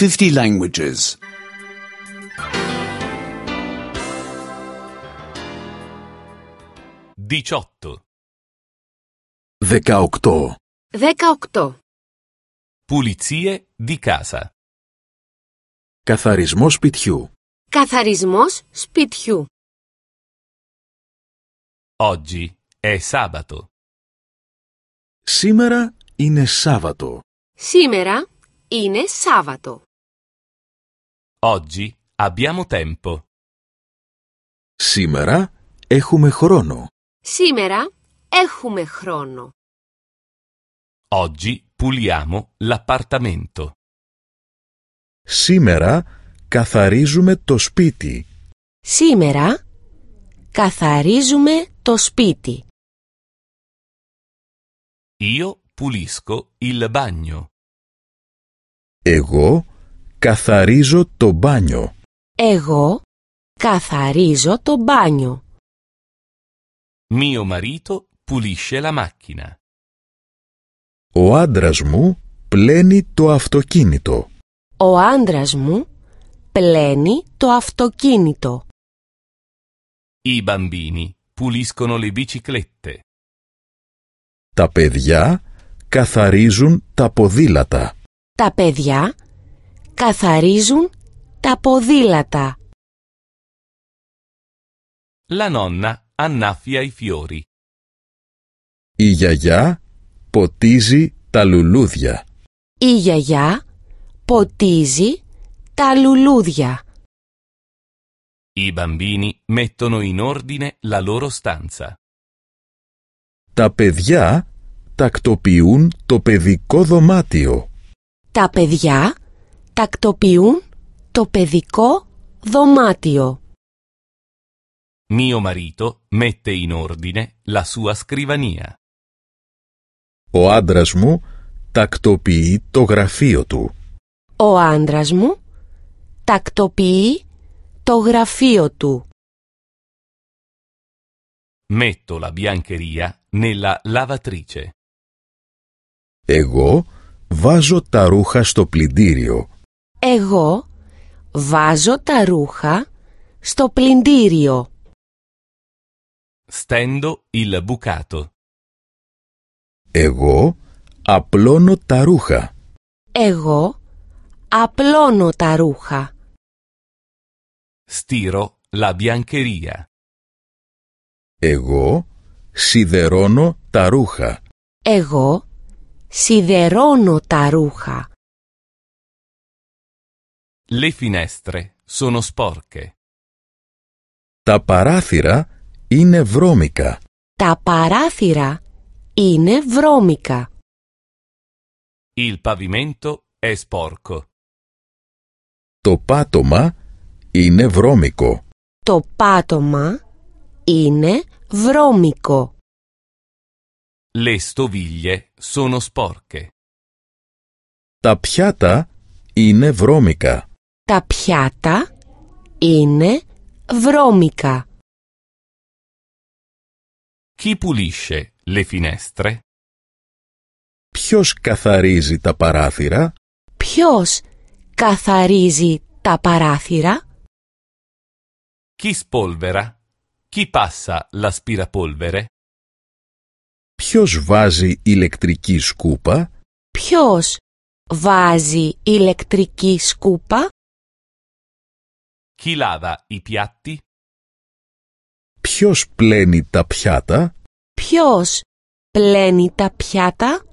50 languages. 18. 18. 18. Pulizie di casa. Καθαρισμός σπιτιού. Καθαρισμός σπιτιού. Oggi è sabato. Σήμερα είναι Σάββατο. Σήμερα είναι Σάββατο. Oggi abbiamo tempo. Σήμερα έχουμε χρόνο. Σήμερα έχουμε χρόνο. Oggi puliamo l'appartamento. Σήμερα καθαρίζουμε το σπίτι. Σήμερα καθαρίζουμε το σπίτι. Io pulisco il bagno. Εγώ καθαρίζω το μπάνιο. Εγώ καθαρίζω το μπάνιο. Mio marito pulisce la macchina. Ο άντρας μου πλένει το αυτοκίνητο. Ο άντρας μου πλένει το αυτοκίνητο. I bambini puliscono le biciclette. Τα παιδιά καθαρίζουν τα ποδήλατα. Τα παιδιά καθαρίζουν τα ποδήλατα. La nonna annaffia i fiori. Η γιαγιά ποτίζει τα λουλούδια. Η γιαγιά ποτίζει τα λουλούδια. I bambini mettono in ordine la loro stanza. Τα παιδιά τακτοποιούν το παιδικό δωμάτιο. Τα παιδιά τακτοποιούν το παιδικό δωμάτιο. Mio marito mette in ordine la sua scrivania. Ο άντρας μου τακτοποιεί το γραφείο του. Ο άντρας μου τακτοποιεί το γραφείο του. Metto la biancheria nella lavatrice. Εγώ βάζω τα ρούχα στο πλυντήριο. Εγώ βάζω τα ρούχα στο πλυντήριο. Stendo il bucato. Εγώ απλώνω τα ρούχα. Εγώ απλώνω τα ρούχα. Stiro la biancheria. Εγώ σιδερώνω τα ρούχα. Εγώ σιδερώνω τα ρούχα. Le finestre sono sporche. Τα παράθυρα είναι βρώμικα. Τα παράθυρα είναι βρώμικα. Il pavimento è sporco. Το πάτωμα είναι βρώμικο. Το πάτωμα είναι βρώμικο. Le stoviglie sono sporche. Τα πιάτα είναι βρώμικα. Τα πιάτα είναι βρώμικα. Chi pulisce le finestre? Ποιος καθαρίζει τα παράθυρα? Ποιος καθαρίζει τα παράθυρα? Chi spolvera? Chi passa l'aspirapolvere? Ποιος βάζει ηλεκτρική σκούπα? Ποιος βάζει ηλεκτρική σκούπα? Chi lava i piatti? Ποιος πλένει τα πιάτα? Ποιος πλένει τα πιάτα?